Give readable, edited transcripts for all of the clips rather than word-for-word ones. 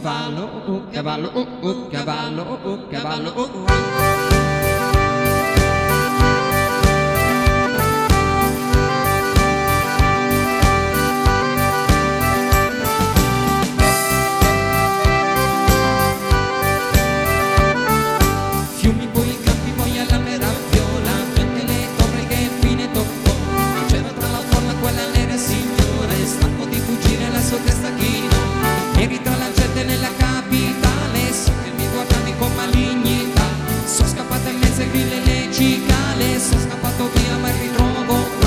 cavallo, cavallo, cavallo, cavallo. Fiumi, poi campi, poi alla meraviglia, gente le torri che fine toccò. C'era tra la folla quella nera signora, stanco di fuggire la sua testa chino. Eri tra la gente nella capitale, so che mi guardavi con malignità. Sono scappato in mezzo ai grilli e le cicale, sono scappato via ma ritrovo qua.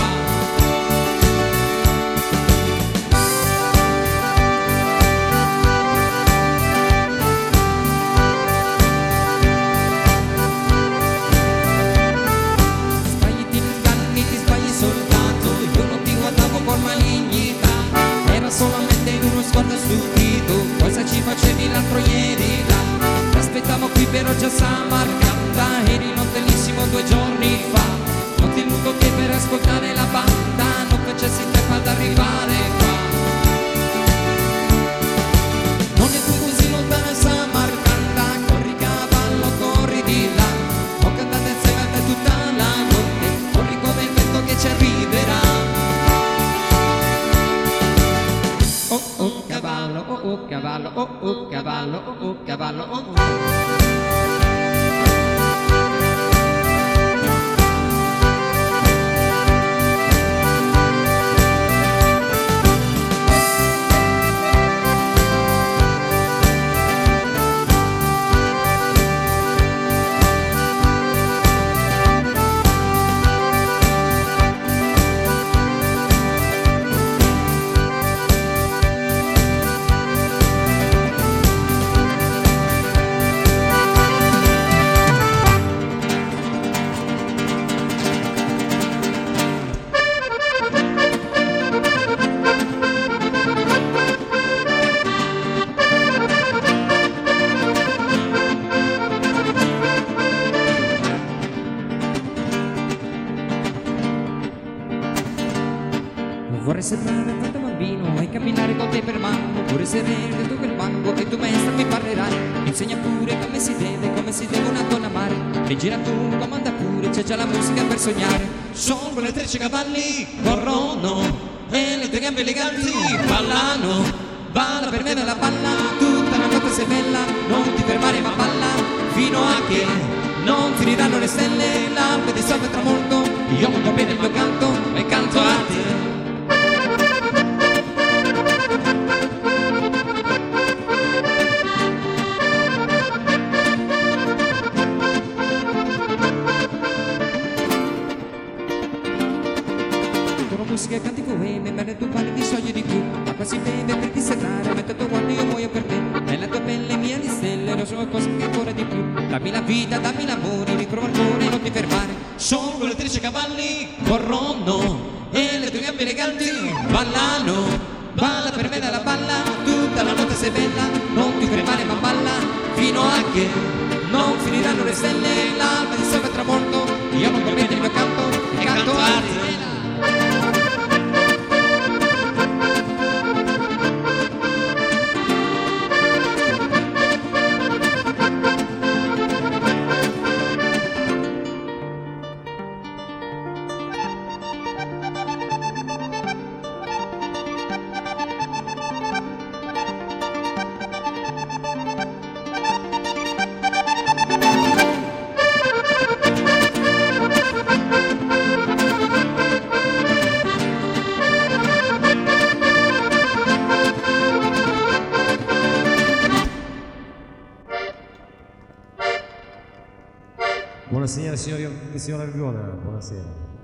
Sbagli, ti inganni, ti sbagli soltanto, io non ti guardavo con malignità. Era solamente in uno sguardo stupito, cosa ci facevi l'altro ieri là? T'aspettavo qui però già Samarcanda, eri notellissimo 2 giorni fa. Non ti muto che per ascoltare la banda non facessi tempo ad arrivare qua. Non è più così lontana Samarcanda, corri cavallo, corri di là. Ho cantato insieme a te tutta la notte, corri come il vento che ci arriverà. Oh cavallo, oh cavallo, oh cavallo, oh cavallo, oh. Vorrei sembrare tanto bambino e camminare con te per mano, oppure sedere tu quel banco e tu maestra mi parlerai. Mi insegna pure come si deve una donna amare. E gira tu, comanda pure, c'è già la musica per sognare. Sono quelle 13 cavalli, corrono, e le tue gambe eleganti ballano. Balla per me nella palla, tutta la notte sei bella, non ti fermare ma balla, fino a che non finiranno le stelle, l'alba di sopra il tramonto. Io monto bene il mio canto e canto a te. Musica, canti poemi, bene tu parli di sogni di più. Acqua si beve per disserrare, mentre tu guardi io muoio per te. Nella tua pelle mia di stelle, lo so qualcosa che ancora di più. Dammi la vita, dammi l'amore, riprova ancora e non ti fermare. Sono quelle 13 cavalli, corrono, e le tue gambe eleganti ballano. Balla per me dalla balla, tutta la notte sei bella, non ti fermare ma balla, fino a che non finiranno le stelle, l'alba di sopra il tramonto. Io non commetto il mio canto, e canto a te. Buonasera signora Viviana, buonasera.